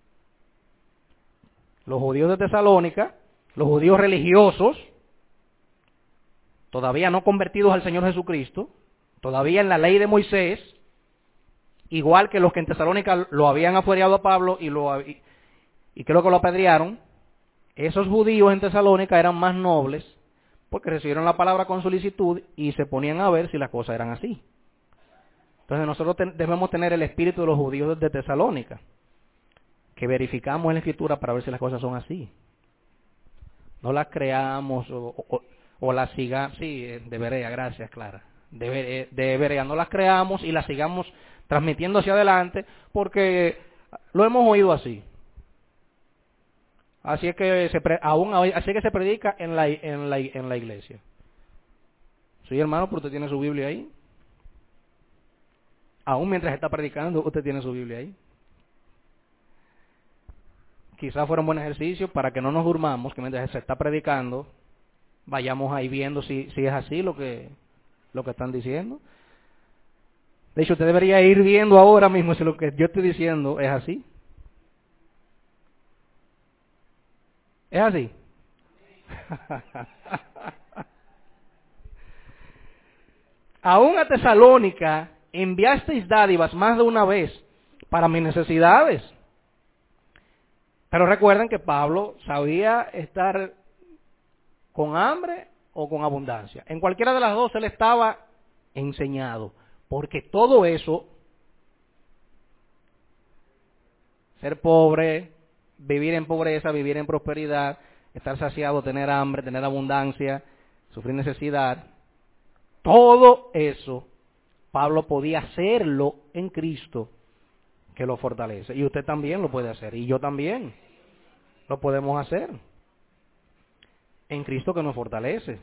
Los judíos de Tesalónica, los judíos religiosos, todavía no convertidos al Señor Jesucristo, todavía en la ley de Moisés, igual que los que en Tesalónica lo habían afuereado a Pablo y, lo, y, y creo que lo apedrearon, esos judíos en Tesalónica eran más nobles porque recibieron la palabra con solicitud y se ponían a ver si las cosas eran así. Entonces nosotros te, debemos tener el espíritu de los judíos de Tesalónica, que verificamos en la Escritura para ver si las cosas son así. No las creamos o, o, o las sigamos, sí, de Berea, gracias Clara, de, de Berea, no las creamos y las sigamos transmitiendo hacia adelante porque lo hemos oído así. Así es que se pre, aún así es que se predica en la en la en la iglesia. Sí, hermano, pero usted tiene su Biblia ahí. Aún mientras está predicando, usted tiene su Biblia ahí. Quizás fuera un buen ejercicio para que no nos durmamos, que mientras se está predicando, vayamos ahí viendo si, si es así lo que, lo que están diciendo. De hecho, usted debería ir viendo ahora mismo si lo que yo estoy diciendo es así. ¿Es así? Aún a Tesalónica enviasteis dádivas más de una vez para mis necesidades. Pero recuerden que Pablo sabía estar con hambre o con abundancia. En cualquiera de las dos él estaba enseñado, porque todo eso, ser pobre, vivir en pobreza, vivir en prosperidad, estar saciado, tener hambre, tener abundancia, sufrir necesidad, todo eso Pablo podía hacerlo en Cristo, que lo fortalece. Y usted también lo puede hacer, y yo también lo podemos hacer en Cristo que nos fortalece.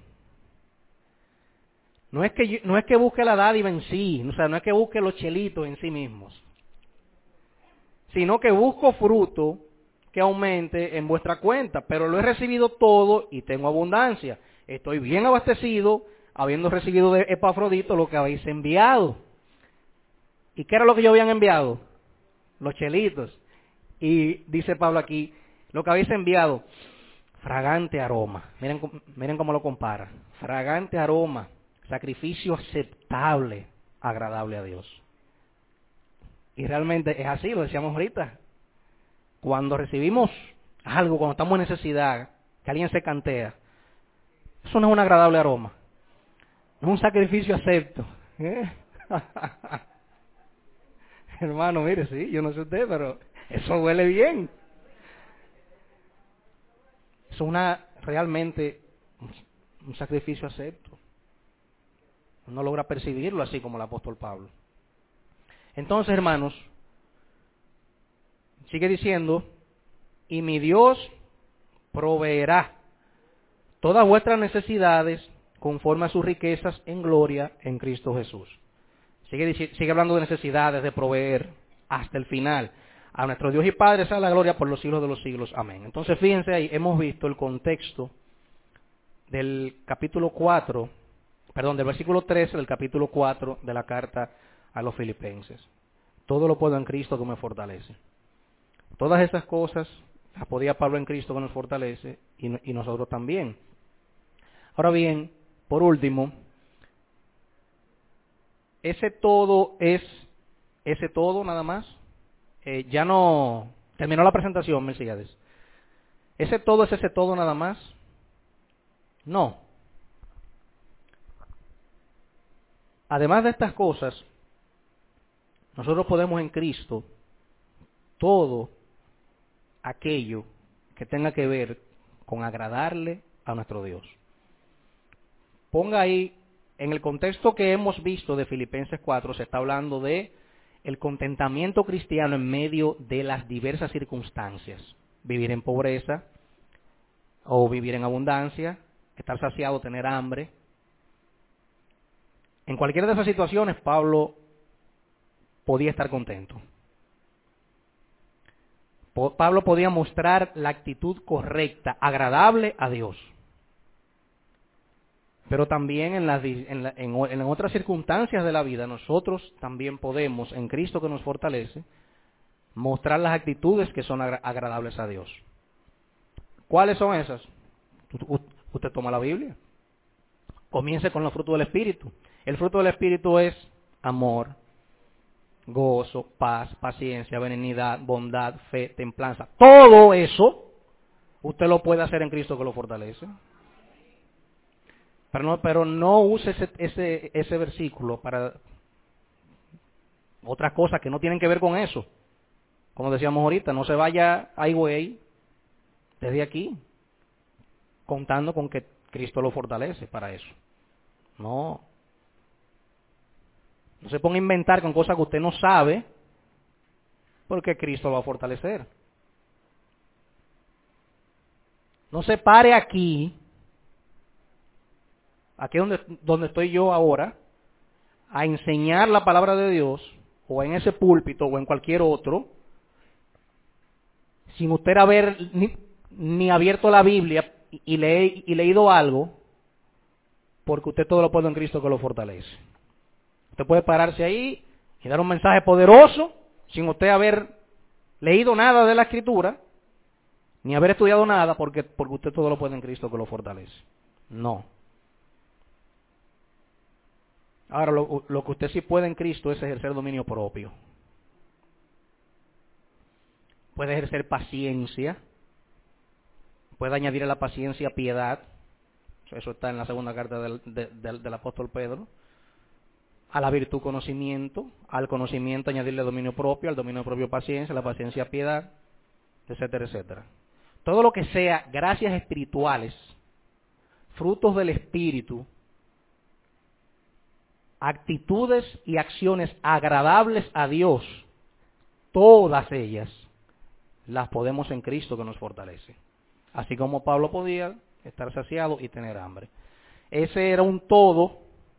No es que yo, no es que busque la dádiva en sí, o sea, no es que busque los chelitos en sí mismos, sino que busco fruto que aumente en vuestra cuenta, pero lo he recibido todo y tengo abundancia. Estoy bien abastecido, habiendo recibido de Epafrodito lo que habéis enviado. ¿Y qué era lo que yo habían enviado? Los chelitos. Y dice Pablo aquí, lo que habéis enviado, fragante aroma. Miren, miren cómo lo compara. Fragante aroma, sacrificio aceptable, agradable a Dios. Y realmente es así, lo decíamos ahorita. Cuando recibimos algo, cuando estamos en necesidad, que alguien se cantea, eso no es un agradable aroma. Es un sacrificio acepto. ¿Eh? Hermano, mire, sí, yo no sé usted, pero eso huele bien. Es una realmente un sacrificio acepto. Uno logra percibirlo así como el apóstol Pablo. Entonces, hermanos, sigue diciendo, y mi Dios proveerá todas vuestras necesidades conforme a sus riquezas en gloria en Cristo Jesús. Sigue, sigue hablando de necesidades, de proveer, hasta el final. A nuestro Dios y Padre sea la gloria por los siglos de los siglos. Amén. Entonces fíjense ahí, hemos visto el contexto del capítulo cuatro, perdón, del versículo trece del capítulo cuatro de la carta a los Filipenses. Todo lo puedo en Cristo que me fortalece. Todas esas cosas las podía Pablo en Cristo que nos fortalece y, y nosotros también. Ahora bien, por último, ese todo es ese todo nada más. Eh, ya no terminó la presentación, Melquiades. ¿Ese todo es ese todo nada más? No. Además de estas cosas, nosotros podemos en Cristo todo aquello que tenga que ver con agradarle a nuestro Dios. Ponga ahí, en el contexto que hemos visto de Filipenses cuatro, se está hablando de el contentamiento cristiano en medio de las diversas circunstancias. Vivir en pobreza o vivir en abundancia, estar saciado, tener hambre. En cualquiera de esas situaciones, Pablo podía estar contento. Pablo podía mostrar la actitud correcta, agradable a Dios. Pero también en, las, en, la, en, en otras circunstancias de la vida, nosotros también podemos, en Cristo que nos fortalece, mostrar las actitudes que son agra agradables a Dios. ¿Cuáles son esas? Usted toma la Biblia. Comience con los frutos del Espíritu. El fruto del Espíritu es amor, gozo, paz, paciencia, benignidad, bondad, fe, templanza. Todo eso usted lo puede hacer en Cristo que lo fortalece. Pero no, pero no use ese, ese, ese versículo para otras cosas que no tienen que ver con eso. Como decíamos ahorita, no se vaya highway desde aquí, contando con que Cristo lo fortalece para eso. No. No se ponga a inventar con cosas que usted no sabe, porque Cristo lo va a fortalecer. No se pare aquí, aquí donde, donde estoy yo ahora, a enseñar la palabra de Dios, o en ese púlpito, o en cualquier otro, sin usted haber ni, ni abierto la Biblia y, y, le, y leído algo, porque usted todo lo puede en Cristo que lo fortalece. Usted puede pararse ahí y dar un mensaje poderoso, sin usted haber leído nada de la Escritura, ni haber estudiado nada, porque, porque usted todo lo puede en Cristo que lo fortalece. No. Ahora, lo, lo que usted sí puede en Cristo es ejercer dominio propio. Puede ejercer paciencia. Puede añadir a la paciencia piedad. Eso está en la segunda carta del, de, del, del apóstol Pedro. A la virtud conocimiento. Al conocimiento añadirle dominio propio. Al dominio propio paciencia. A la paciencia piedad. Etcétera, etcétera. Todo lo que sea gracias espirituales, frutos del Espíritu, actitudes y acciones agradables a Dios, todas ellas las podemos en Cristo que nos fortalece. Así como Pablo podía estar saciado y tener hambre. Ese era un todo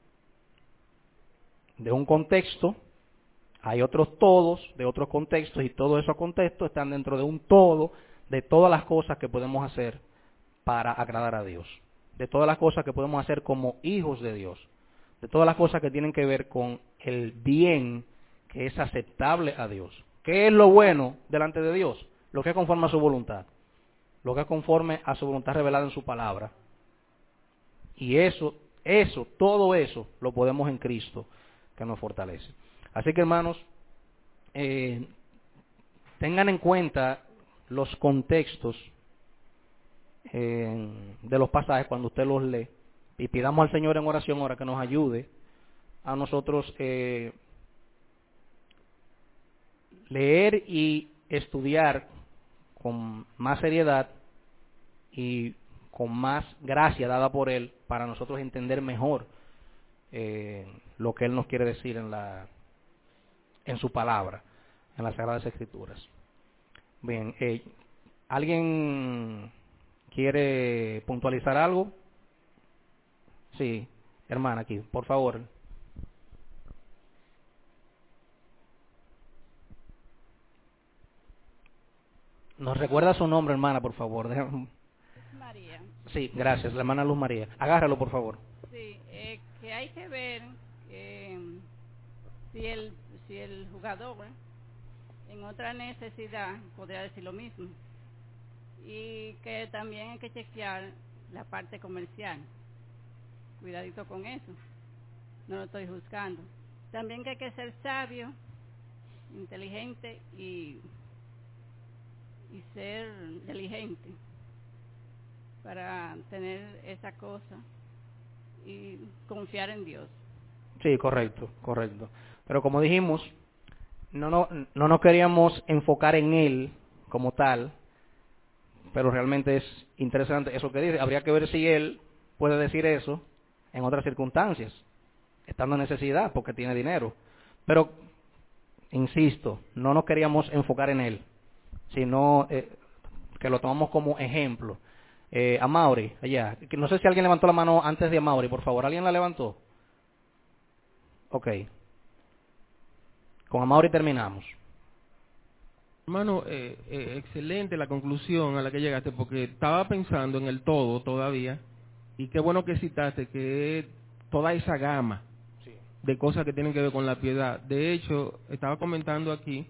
de un contexto. Hay otros todos de otros contextos y todos esos contextos están dentro de un todo de todas las cosas que podemos hacer para agradar a Dios. De todas las cosas que podemos hacer como hijos de Dios. De todas las cosas que tienen que ver con el bien que es aceptable a Dios. ¿Qué es lo bueno delante de Dios? Lo que es conforme a su voluntad. Lo que es conforme a su voluntad revelada en su palabra. Y eso, eso, todo eso lo podemos en Cristo que nos fortalece. Así que hermanos, eh, tengan en cuenta los contextos eh, de los pasajes cuando usted los lee. Y pidamos al Señor en oración ahora que nos ayude a nosotros eh, leer y estudiar con más seriedad y con más gracia dada por Él para nosotros entender mejor eh, lo que Él nos quiere decir en la en su palabra, en las Sagradas Escrituras. Bien, eh, ¿alguien quiere puntualizar algo? Sí, hermana, aquí, por favor. ¿Nos recuerda su nombre, hermana, por favor? Déjame- María. Sí, gracias, la hermana Luz María. Agárralo, por favor. Sí, eh, que hay que ver eh, si el si el jugador en otra necesidad podría decir lo mismo, y que también hay que chequear la parte comercial. Cuidadito con eso, no lo estoy juzgando. También que hay que ser sabio, inteligente y y ser diligente para tener esa cosa y confiar en Dios. Sí, correcto, correcto. Pero como dijimos, no, no, no nos queríamos enfocar en él como tal, pero realmente es interesante eso que dice. Habría que ver si él puede decir eso en otras circunstancias, estando en necesidad porque tiene dinero. Pero, insisto, no nos queríamos enfocar en él, sino eh, que lo tomamos como ejemplo. Eh, a Mauri, allá. No sé si alguien levantó la mano antes de Mauri, por favor. ¿Alguien la levantó? Ok. Con Mauri terminamos. Hermano, eh, eh, excelente la conclusión a la que llegaste, porque estaba pensando en el todo todavía, y qué bueno que citaste que toda esa gama de cosas que tienen que ver con la piedad. De hecho, estaba comentando aquí,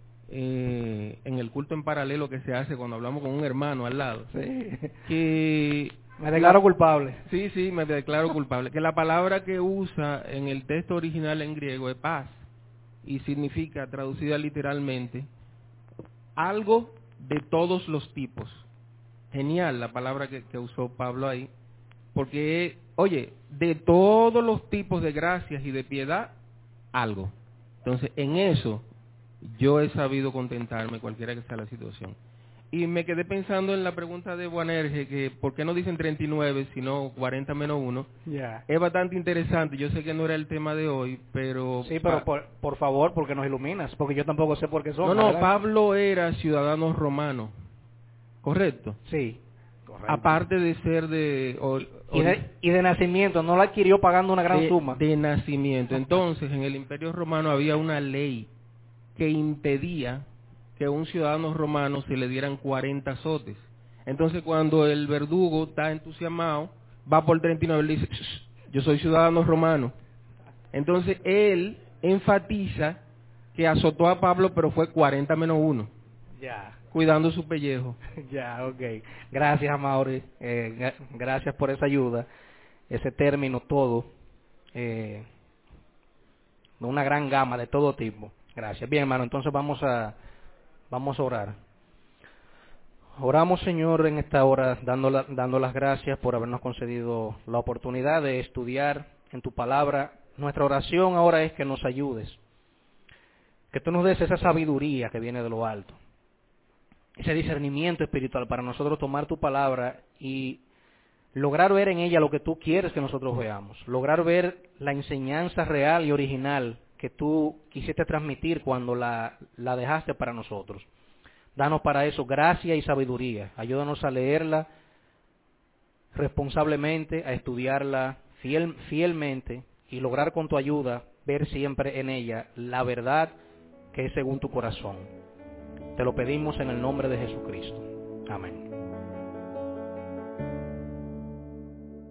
eh, en el culto en paralelo que se hace cuando hablamos con un hermano al lado, Sí. que... Me declaro la- culpable. Sí, sí, me declaro culpable. Que la palabra que usa en el texto original en griego es paz, y significa, traducida literalmente, algo de todos los tipos. Genial la palabra que, que usó Pablo ahí, porque, oye, de todos los tipos de gracias y de piedad, algo. Entonces, en eso yo he sabido contentarme, cualquiera que sea la situación. Y me quedé pensando en la pregunta de Boanerge, que ¿por qué no dicen treinta y nueve, sino cuarenta menos uno? Ya. Es bastante interesante. Yo sé que no era el tema de hoy, pero... Sí, pero pa- por, por favor, porque nos iluminas, porque yo tampoco sé por qué son. No, no, adelante. Pablo era ciudadano romano, ¿correcto? Sí. Correcto. Aparte de ser de... o- Y de, y de nacimiento, no la adquirió pagando una gran de, suma. de nacimiento. Entonces, en el Imperio Romano había una ley que impedía que a un ciudadano romano se le dieran cuarenta azotes. Entonces, cuando el verdugo está entusiasmado, va por treinta y nueve y le dice, "Shh, yo soy ciudadano romano". Entonces, él enfatiza que azotó a Pablo, pero fue cuarenta menos uno, Ya. cuidando su pellejo. Ya, ok. Gracias, Mauri. Eh, gra- gracias por esa ayuda. Ese término todo. Eh, de una gran gama de todo tipo. Gracias. Bien, hermano, entonces vamos a, vamos a orar. Oramos, Señor, en esta hora, dando, la- dando las gracias por habernos concedido la oportunidad de estudiar en tu palabra. Nuestra oración ahora es que nos ayudes. Que tú nos des esa sabiduría que viene de lo alto. Ese discernimiento espiritual para nosotros tomar tu palabra y lograr ver en ella lo que tú quieres que nosotros veamos, lograr ver la enseñanza real y original que tú quisiste transmitir cuando la, la dejaste para nosotros. Danos para eso gracia y sabiduría, ayúdanos a leerla responsablemente, a estudiarla fiel, fielmente y lograr con tu ayuda ver siempre en ella la verdad que es según tu corazón. Te lo pedimos en el nombre de Jesucristo. Amén.